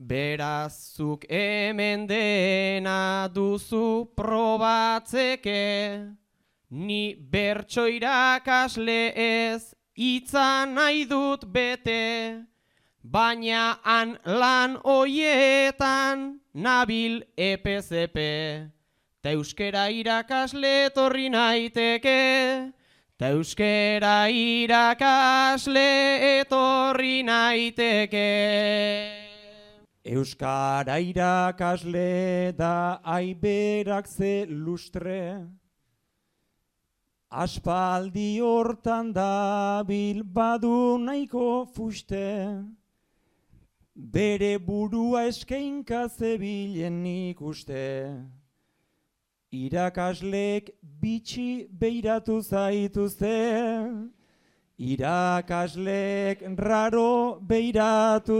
Berazuk hemen dena duzu probatzeke, ni bertso irakasle ez hitza nahi dut bete, baina han lan hoietan nabil epezepe. Ta euskera irakasle etorri naiteke, ta euskera irakasle etorri naiteke. Euskara irakasle da aiberak ze lustre, aspaldi hortan dabil badu nahiko fuste, bere burua eskainka zebilen ikuste. Irakaslek bitxi beiratu zaituzte, irakaslek raro beiratu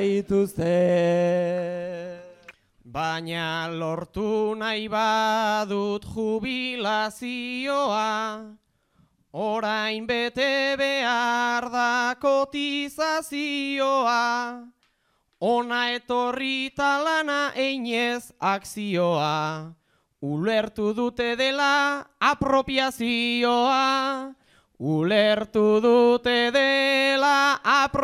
zaituzte. Baina lortu nahi badut jubilazioa, orain bete behar da kotizazioa, ona etorri talana einez akzioa, ulertu dute dela apropiazioa, ulertu dute dela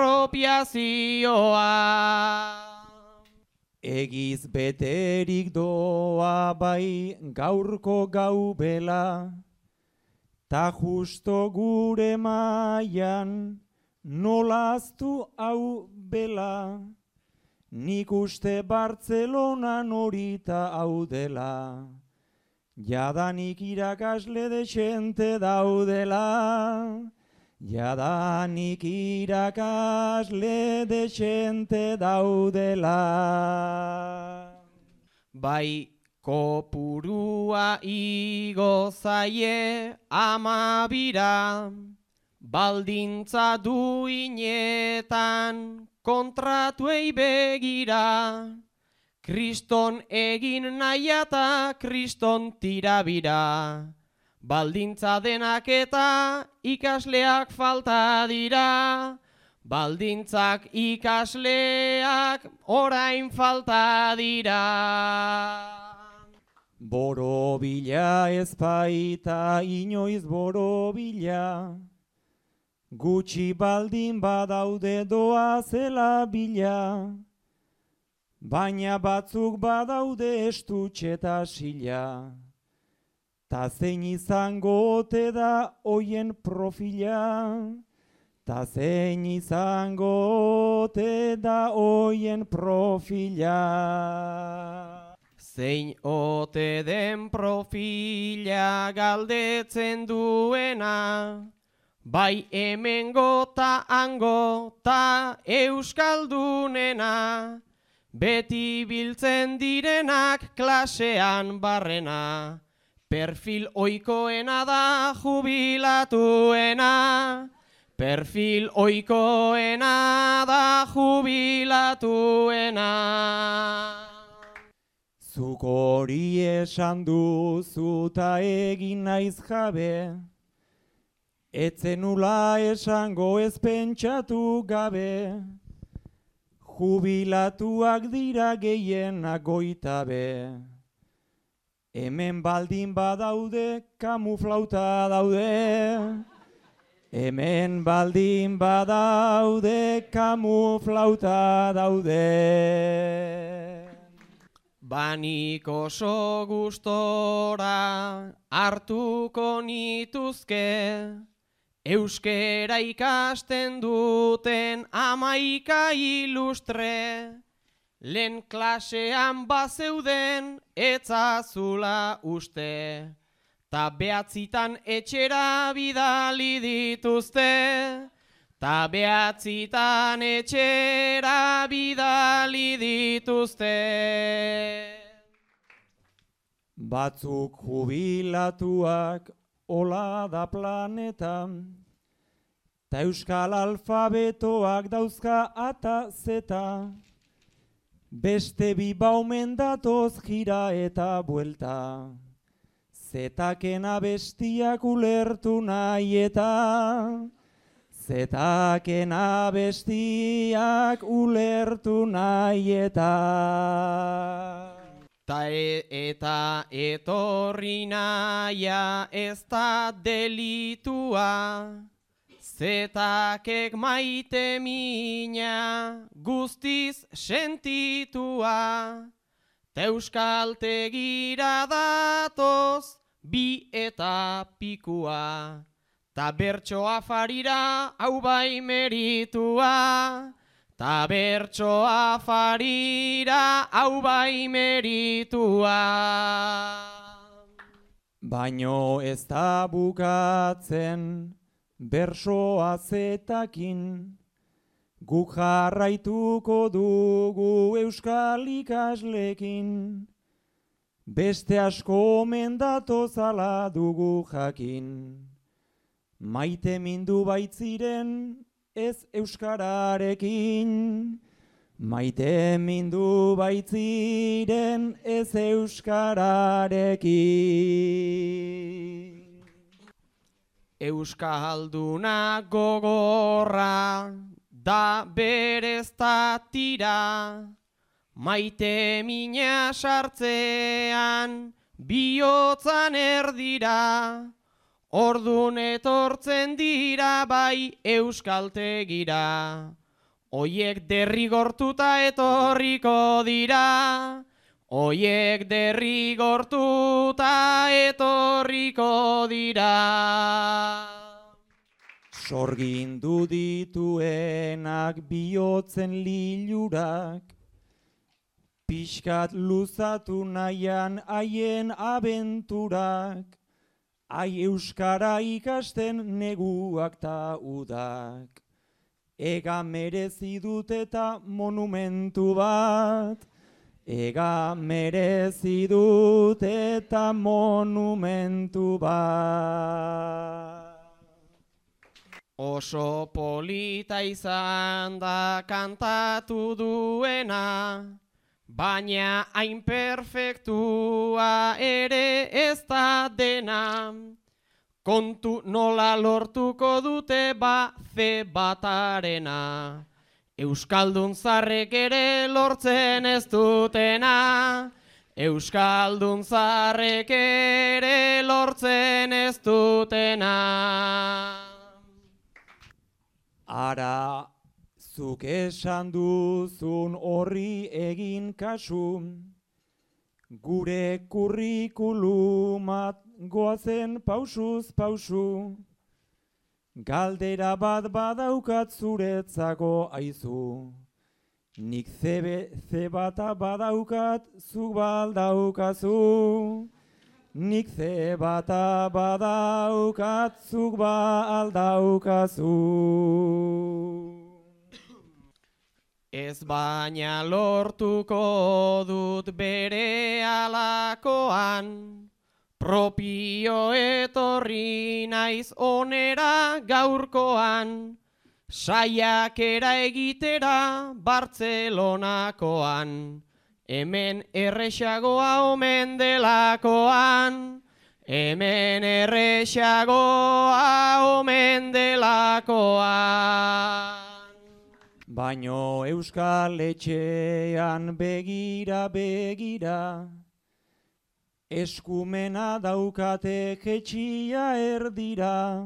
apropiazioa. Egiz beterik doa bai gaurko gau bela, ta justo gure maian nolaztu hau bela, nik uste Bartzelonan horita hau dela, jadanik irakasle dexente daudela, jadanik irakasle dexente daudela. Bai kopurua igo zaie 12, baldintza duinetan kontratuei begira, kriston egin nahiata kriston tirabira, baldintza denak eta ikasleak falta dira, baldintzak ikasleak orain falta dira. Borobila ez baita inoiz borobila, gutxi baldin badaude doazela bila, baina batzuk badaude estutxe eta sila, ta zein izango ote da hoien profila, ta zein izango ote da hoien profila. Zein ote den profila galdetzen duena, bai hemengo ta hango ta euskaldunena, beti biltzen direnak klasean barrena, perfil ohikoena da jubilatuena, perfil ohikoena da jubilatuena. Zuk hori esan duzu ta egin naiz jabe, etzenula esango ez pentsatu gabe, jubilatuak dira gehienak goitabe, hemen baldin badaude kamuflauta daude, hemen baldin badaude kamuflauta daude. Banik oso gustora hartuko nituzke, euskera ikasten duten 11 ilustre, lehen klasean bazeuden etzazula uste, ta 9 etxera bidali dituzte, ta 9 etxera bidali dituzte. Batzuk jubilatuak hola da planetan, ta euskal alfabetoak dauzka ata zeta, beste bi baumen datoz gira eta buelta, zetaken abestiak ulertu nahi eta, Zetaken abestiak ulertu nahi eta. Eta etorri naia ez da delitua, zetakek maite mina guztiz sentitua, teuskaltegira datoz bi eta pikua, ta bertso afarira hau bai meritua. Ta bertso afarira hau bai meritua. Baino ez da bukatzen bersoa zetakin, guk jarraituko dugu euskal ikaslekin, beste asko mendatu zala dugu jakin, maite mindu baitziren ez euskararekin, maite mindu baitziren ez euskararekin. Euskalduna gogorra da berez ta tira, maite mina sartzean bihotzan erdira, ordun etortzen dira bai euskaltegira, oiek derrigortuta etorriko dira, oiek derrigortuta etorriko dira. Sorgindu dituenak bihotzen lilurak, pixkat luzatu nahian haien abenturak, ai euskara ikasten neguak ta udak, ega merezi dut eta monumentu bat, ega merezi dut eta monumentu bat. Oso polita izan da kantatu duena, baina hain perfektua ere ez da dena. Kontu nola lortuko dute ba ze batarena, euskaldun zarrek ere lortzen ez dutena, euskaldun zarrek ere lortzen ez dutena. Ara, zuk esan duzun horri egin kasu, gure kurrikulumat goazen pausuz pausu, galdera bat badaukat zuretzako aizu, nik ze bata badaukat zuk baldaukazu, nik ze bata badaukat zuk baldaukazu. Ez baina lortuko dut bere alakoan, propio etorri naiz onera gaurkoan, saiakera egitera Bartzelonakoan, hemen erresagoa omen delakoan, hemen erresagoa omen delakoan. Baino euskal etxean begira begira, eskumena daukate jetxia erdira,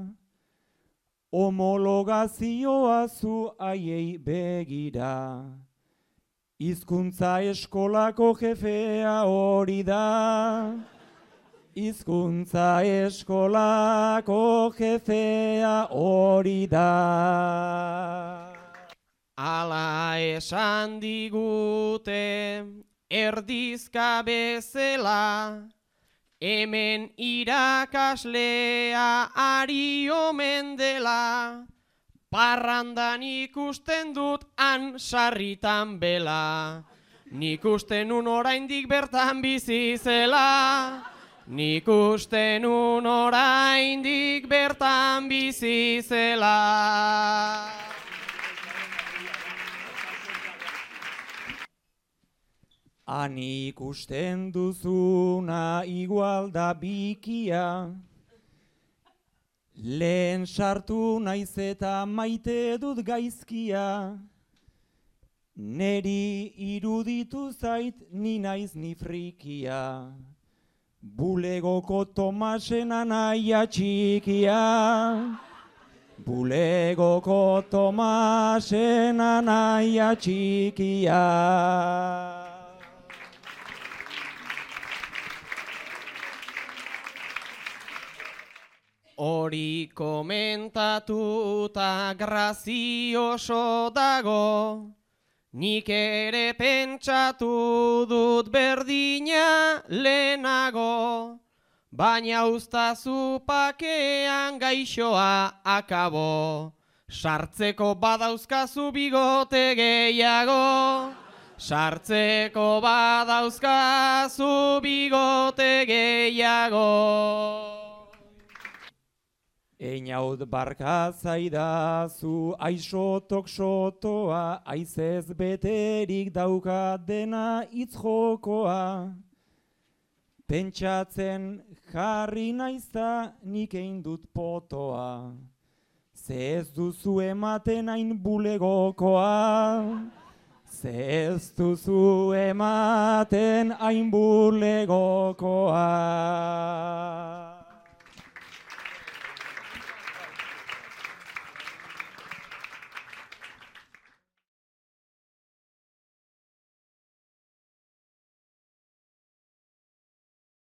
homologazioa zu haiei begira, hizkuntza eskolako jefea hori da, hizkuntza eskolako jefea hori da. Ala esan digute erdizka bezala, hemen irakaslea ari omen dela, parrandan ikusten dut han sarritan bela, nik uste nun oraindik bertan bizi zela, nik uste nun oraindik bertan bizi zela. Han ikusten duzuna igual da bikia, Lehen sartu naiz eta maite dut gaizkia, neri iruditu zait ni naiz ni frikia. Bulegoko Tomasen anaia txikia, Bulegoko Tomasen anaia txikia. Hori komentatuta grazioso dago, nik ere pentsatu dut berdina lehenago, baina ustazu pakean gaixoa akabo, sartzeko badauzkazu bigote gehiago, sartzeko badauzkazu bigote gehiago. Einaut barka zaidazu aisotok sotoa, aizez beterik dauka dena itzjokoa. Pentsatzen jarri naizta nik egin dut potoa, ze ez duzu ematen hain bulegokoa, ze ez duzu ematen hain bulegokoa.